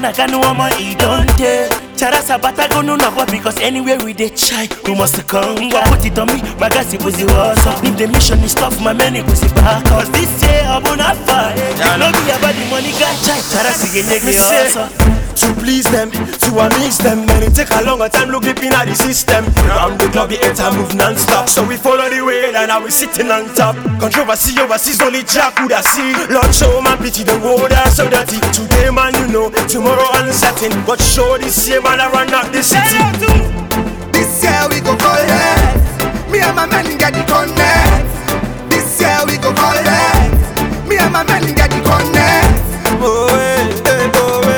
I got no more, he don't take. Charasa bata go no na because anywhere we dey try, we must come. Put it on me, my guys it was the was up. If the mission is tough, my man it was the back. Cause this year I'm on a fire. No be about the money, guy. Charasa get me say. To please them, to amaze them. Then it take a longer time, look deep in the system. Round the club, the enter move non-stop. So we follow the way, and now we sitting on top. Controversy overseas, only Jack would have see. Lord, show man pity, the water so dirty. Today man, you know, tomorrow uncertain. But show this year man, I run out the city. This year we go call it. Me and my men get the connect. This year we go call it. Me and my men get the connect. Oh, hey, hey, oh, hey.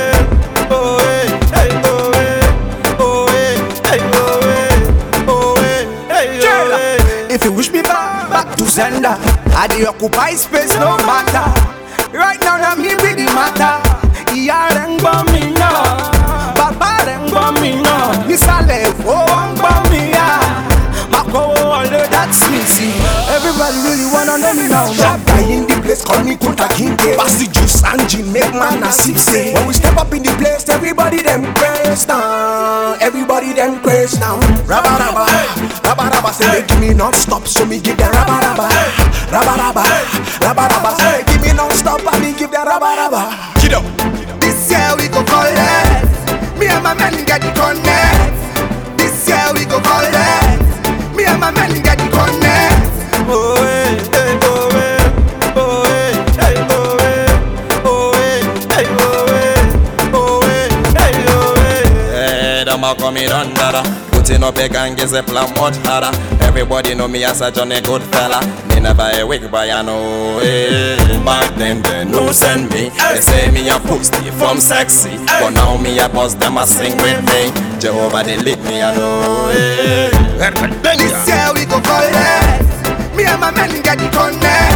If you wish me back to sender, I dey occupy space no matter. Right now I'm here with the matter. Iya rengbo mi no, baba rengbo mi no. Nisale fo ngbo mi ya, mako ole that's me see. Everybody really wanna know me now. Shop in the place, call me Kunta Kinte. Pass the juice and gin, make man a sip say. When we step up in the place, everybody them praise down. Everybody them praise down. Rabba rabba, rabba rabba say give me non-stop, so me give them rabba rabba. Rabba rabba, rabba rabba say give me non-stop, and me give them rabba rabba. Get up. This year we go call it. Me and my men get the connect. This year we go call it. Me and my men get the connect. Oh hey, hey, oh hey, oh hey, hey, oh hey, oh hey, hey, oh hey, oh hey, hey, oh hey. Hey, the Malcolm Dundada. Putting up a gang is a plan much harder. Everybody know me as a Johnny good fella. Me never a wig but I know. Hey, back then they no send me. They say me a pussy from sexy. But now me a boss them a sing with me. Jehovah they lick me I know. Hey. This year we go call it. Me and my men get the connect.